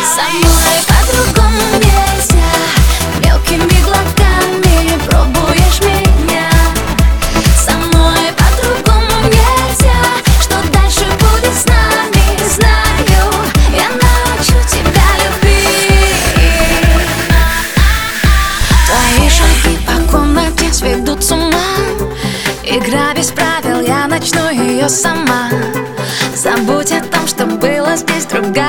Со мной по-другому нельзя. Мелкими глотками пробуешь меня. Со мной по-другому нельзя. Что дальше будет с нами, знаю. Я научу тебя любить. Твои шаги по комнате сведут с ума. Игра без правил, я начну ее сама. Забудь о том, что было здесь другая.